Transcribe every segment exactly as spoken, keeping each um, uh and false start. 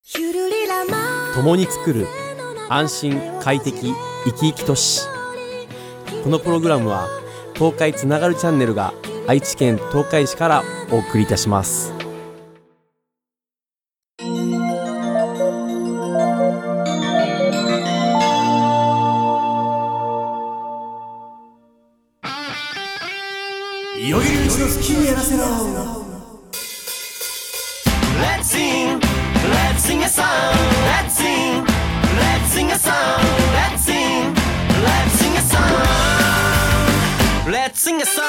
共に作る安心快適生き生き都市。このプログラムは東海つながるチャンネルが愛知県東海市からお送りいたします。よぎりうちの好きにやらせろ。 Let's sing, let's sing a song. Let's sing, let's sing a song. Let's sing, let's sing a song. Let's sing a song.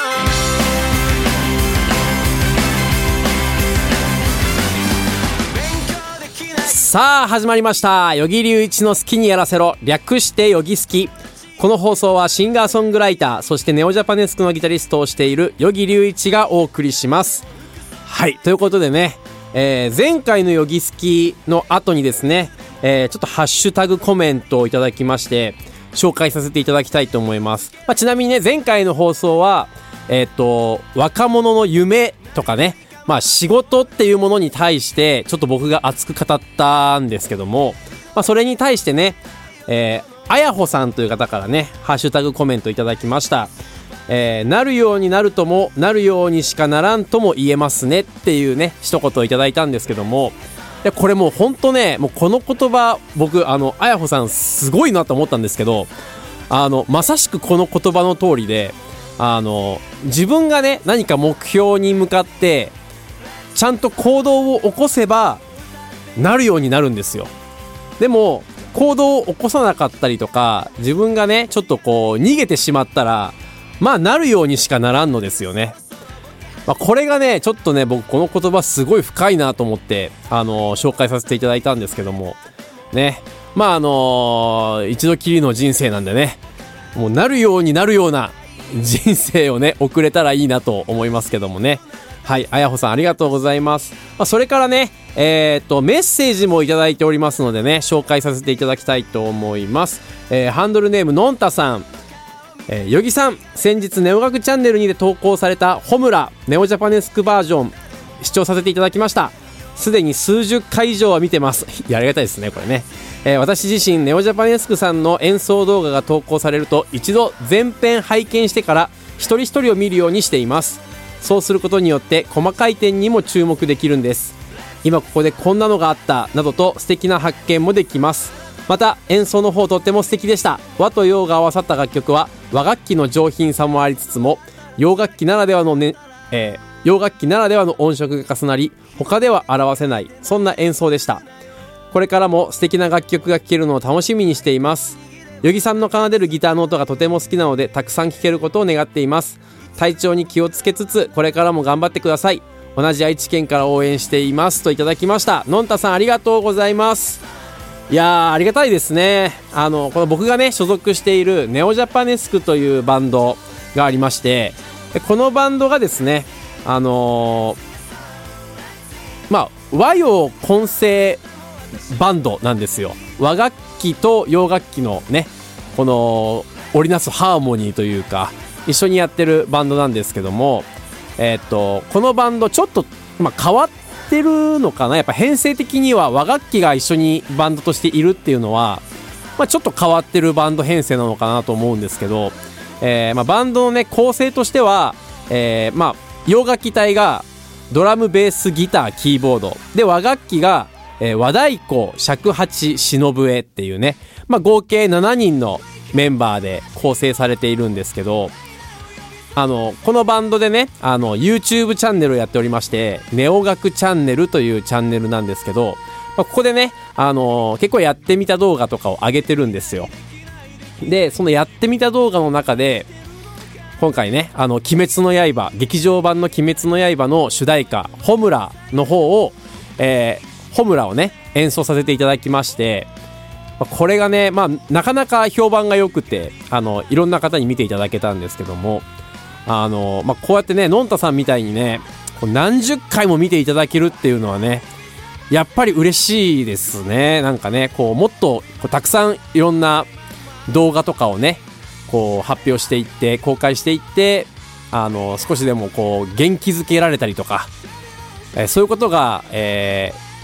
さあ始まりました。よぎりうちの好きにやらせろ、略してよぎすき。この放送はシンガーソングライター、そしてネオジャパネスクのギタリストをしているよぎりゅういちがお送りします。はい、ということでね、えー、前回のよぎすきの後にですね、えー、ちょっとハッシュタグコメントをいただきまして紹介させていただきたいと思います。まあ、ちなみにね、前回の放送はえっと若者の夢とかね、まあ仕事っていうものに対してちょっと僕が熱く語ったんですけども、まあ、それに対してね、えーあやほさんという方からねハッシュタグコメントいただきました。えー、なるようになるともなるようにしかならんとも言えますねっていうね一言いただいたんですけども、いやこれもうほんとね、もうこの言葉僕あのあやほさんすごいなと思ったんですけど、あのまさしくこの言葉の通りで、あの自分がね何か目標に向かってちゃんと行動を起こせばなるようになるんですよ。でも行動を起こさなかったりとか、自分がねちょっとこう逃げてしまったらまあなるようにしかならんのですよね。まあ、これがねちょっとね僕この言葉すごい深いなと思ってあのー、紹介させていただいたんですけどもね、まああのー、一度きりの人生なんでね、もうなるようになるような人生をね送れたらいいなと思いますけどもね。はい、あやほさんありがとうございます。まあ、それからねえー、っとメッセージもいただいておりますのでね紹介させていただきたいと思います。えー、ハンドルネームのんたさん、えー、よぎさん、先日ネオ学チャンネルにて投稿されたホムラネオジャパネスクバージョン視聴させていただきました。すでに数十回以上は見てます。いやありがたいですねこれね。えー、私自身ネオジャパネスクさんの演奏動画が投稿されると一度全編拝見してから一人一人を見るようにしています。そうすることによって細かい点にも注目できるんです。今ここでこんなのがあったなどと素敵な発見もできます。また演奏の方とっても素敵でした。和と洋が合わさった楽曲は和楽器の上品さもありつつも洋楽器ならではのね、えー、洋楽器ならではの音色が重なり他では表せない、そんな演奏でした。これからも素敵な楽曲が聴けるのを楽しみにしています。よぎさんの奏でるギターの音がとても好きなのでたくさん聴けることを願っています。体調に気をつけつつこれからも頑張ってください。同じ愛知県から応援していますといただきました。のんたさんありがとうございます。いやーありがたいですね。あのこの僕がね所属しているネオジャパネスクというバンドがありまして、このバンドがですねあのー、まあ和洋混成バンドなんですよ。和楽器と洋楽器のねこの織りなすハーモニーというか一緒にやってるバンドなんですけども、えー、っとこのバンドちょっと、まあ、変わってるのかな。やっぱ編成的には和楽器が一緒にバンドとしているっていうのは、まあ、ちょっと変わってるバンド編成なのかなと思うんですけど、えーまあ、バンドのね構成としては、えーまあ、洋楽器隊がドラムベースギターキーボードで、和楽器が、えー、和太鼓尺八篠笛っていうね、まあ、合計ななにんのメンバーで構成されているんですけど、あのこのバンドでねあの YouTube チャンネルをやっておりまして、ネオ学チャンネルというチャンネルなんですけど、まあ、ここでね、あの結構やってみた動画とかを上げてるんですよ。でそのやってみた動画の中で今回ねあの鬼滅の刃劇場版の鬼滅の刃の主題歌ホムラの方を、えー、ホムラをね演奏させていただきまして、これがね、まあ、なかなか評判が良くてあのいろんな方に見ていただけたんですけども、あの、まあ、こうやってねのんたさんみたいにね何十回も見ていただけるっていうのはねやっぱり嬉しいですね。なんかねこうもっとこうたくさんいろんな動画とかをねこう発表していって公開していって、あの少しでもこう元気づけられたりとか、えー、そういうことが、え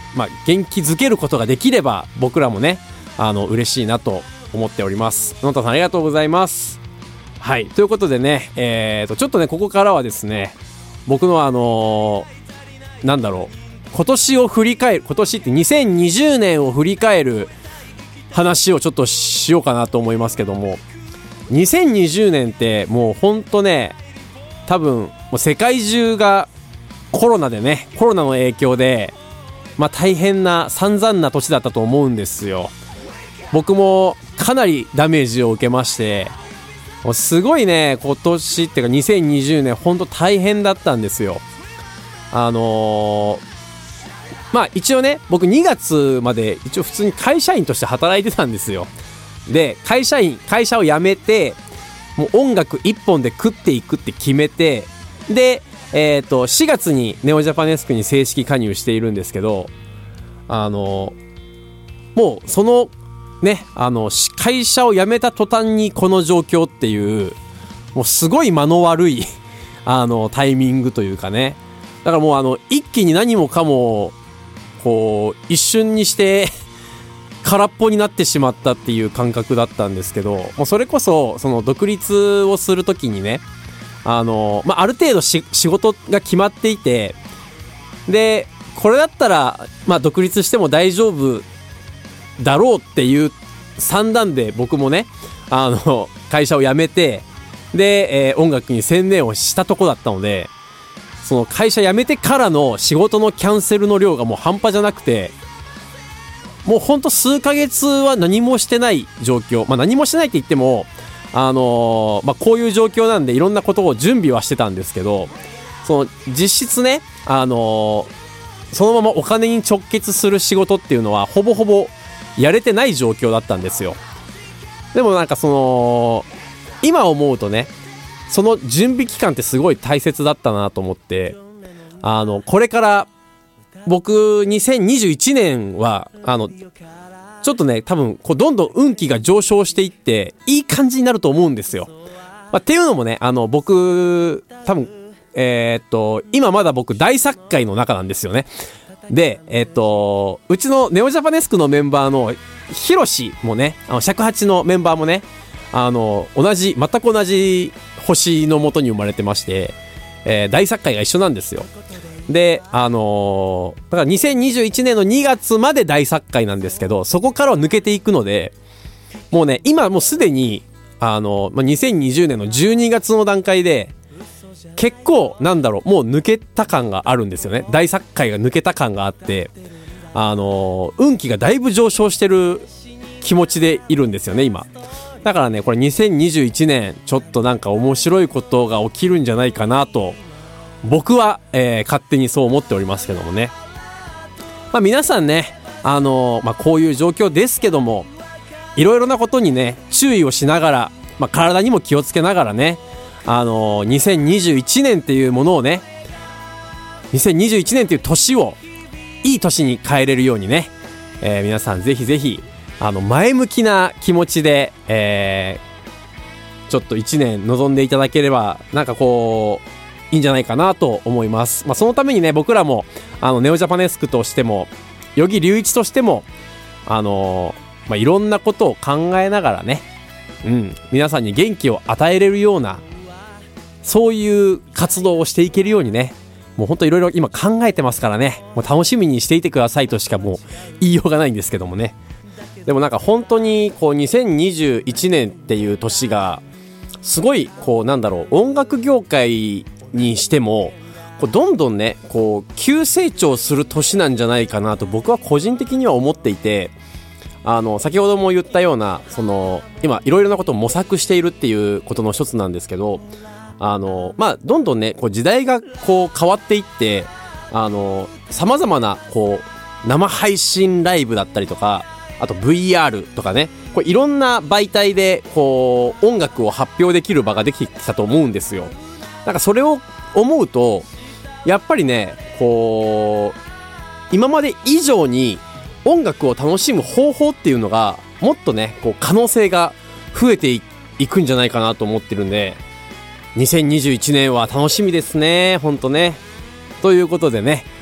まあ、元気づけることができれば僕らもねあの嬉しいなと思っております。のんたさんありがとうございます。はい、ということでね、えーとちょっとねここからはですね僕のあのー、なんだろう今年を振り返る今年ってにせんにじゅうねんを振り返る話をちょっとしようかなと思いますけども、にせんにじゅうねんってもうほんとね多分もう世界中がコロナでねコロナの影響でまあ大変な散々な年だったと思うんですよ。僕もかなりダメージを受けましてもうすごいね今年っていうかにせんにじゅうねんほんと大変だったんですよ。あのーまあ一応ね僕にがつまで一応普通に会社員として働いてたんですよ。で会社員会社を辞めてもう音楽一本で食っていくって決めてで、えー、としがつにネオジャパネスクに正式加入しているんですけど、あのもうそのねあの会社を辞めた途端にこの状況っていうもうすごい間の悪いあのタイミングというかね、だからもうあの一気に何もかもこう一瞬にして空っぽになってしまったっていう感覚だったんですけど、もうそれこそその独立をするときにねあの、まあ、ある程度し仕事が決まっていてでこれだったら、まあ、独立しても大丈夫だろうっていう算段で僕もねあの会社を辞めてで、えー、音楽に専念をしたとこだったのでその会社辞めてからの仕事のキャンセルの量がもう半端じゃなくてもうほんと数ヶ月は何もしてない状況、まあ何もしてないって言ってもあのー、まあこういう状況なんでいろんなことを準備はしてたんですけどその実質ねあのー、そのままお金に直結する仕事っていうのはほぼほぼやれてない状況だったんですよ。でもなんかその今思うとねその準備期間ってすごい大切だったなと思ってあのこれから僕にせんにじゅういちねんはあのちょっとね多分こうどんどん運気が上昇していっていい感じになると思うんですよ。まあ、っていうのもねあの僕多分えー、っと今まだ僕大作会の中なんですよね。でえー、っとうちのネオジャパネスクのメンバーのヒロシもねあの尺八のメンバーもねあの同じ全く同じ星の元に生まれてまして、えー、大作会が一緒なんですよ。であのー、だからにせんにじゅういちねんのにがつまで大作会なんですけどそこからは抜けていくのでもうね今もうすでにあのーまあ、にせんにじゅうねんのじゅうにがつの段階で結構なんだろうもう抜けた感があるんですよね。大作会が抜けた感があってあのー、運気がだいぶ上昇してる気持ちでいるんですよね今。だからねこれにせんにじゅういちねんちょっとなんか面白いことが起きるんじゃないかなと僕は、えー、勝手にそう思っておりますけどもね。まあ皆さんねあのー、まあこういう状況ですけどもいろいろなことにね注意をしながら、まあ、体にも気をつけながらねあのー、にせんにじゅういちねんっていうものをねにせんにじゅういちねんっていう年をいい年に変えれるようにね、えー、皆さんぜひぜひあの前向きな気持ちで、えー、ちょっといちねん臨んでいただければなんかこういいんじゃないかなと思います。まあ、そのためにね僕らもあのネオジャパネスクとしても与木隆一としてもあのーまあ、いろんなことを考えながらね、うん、皆さんに元気を与えれるようなそういう活動をしていけるようにねもうほんといろいろ今考えてますからねもう楽しみにしていてくださいとしかもう言いようがないんですけどもね。でもなんか本当にこうにせんにじゅういちねんっていう年がすごいこうなんだろう音楽業界にしてもこうどんどんねこう急成長する年なんじゃないかなと僕は個人的には思っていてあの先ほども言ったようなその今いろいろなことを模索しているっていうことの一つなんですけどあのまあどんどんねこう時代がこう変わっていってあの様々なこう生配信ライブだったりとかあと ブイアール とかねこれいろんな媒体でこう音楽を発表できる場ができてきたと思うんですよ。なんかそれを思うとやっぱりねこう今まで以上に音楽を楽しむ方法っていうのがもっとねこう可能性が増えていくんじゃないかなと思ってるんでにせんにじゅういちねんは楽しみですねほんとね。ということでね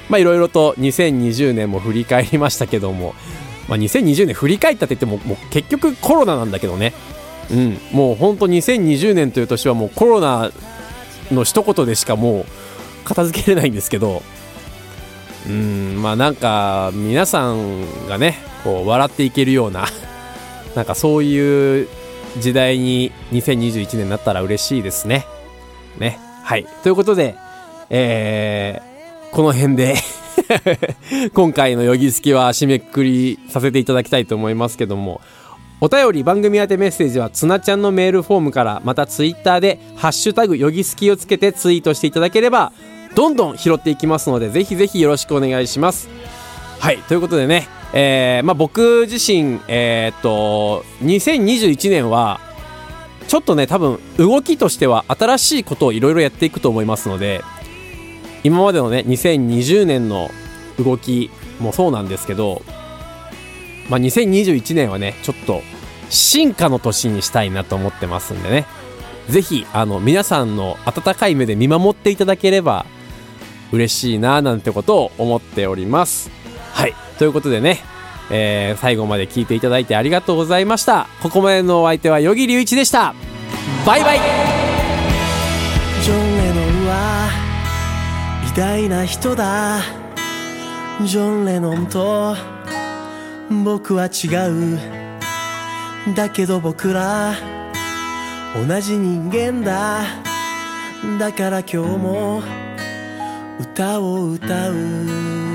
まあいろいろとにせんにじゅうねんも振り返りましたけども、まあ、にせんにじゅうねん振り返ったって言っても、もう結局コロナなんだけどね。うん、もうほんとにせんにじゅうねんという年はもうコロナの一言でしかもう片付けれないんですけど、うーん、まあなんか皆さんがねこう笑っていけるようななんかそういう時代ににせんにじゅういちねんになったら嬉しいですね。ね、はい、ということで、えー、この辺で今回のよぎすきは締めくくりさせていただきたいと思いますけども、お便り番組宛てメッセージはつなちゃんのメールフォームから、またツイッターでハッシュタグよぎすきをつけてツイートしていただければどんどん拾っていきますので、ぜひぜひよろしくお願いします。はい、ということでね、えーまあ、僕自身、えー、っとにせんにじゅういちねんはちょっとね多分動きとしては新しいことをいろいろやっていくと思いますので、今までのねにせんにじゅうねんの動きもそうなんですけど、まあ、にせんにじゅういちねんはねちょっと進化の年にしたいなと思ってますんでね、ぜひあの皆さんの温かい目で見守っていただければ嬉しいななんてことを思っております。はい、ということでね、えー、最後まで聞いていただいてありがとうございました。ここまでのお相手は与木隆一でした。バイバイ。 ジョン・レノンは偉大な人だ。ジョン・レノンと僕は違う。だけど僕ら同じ人間だ。だから今日も歌を歌う。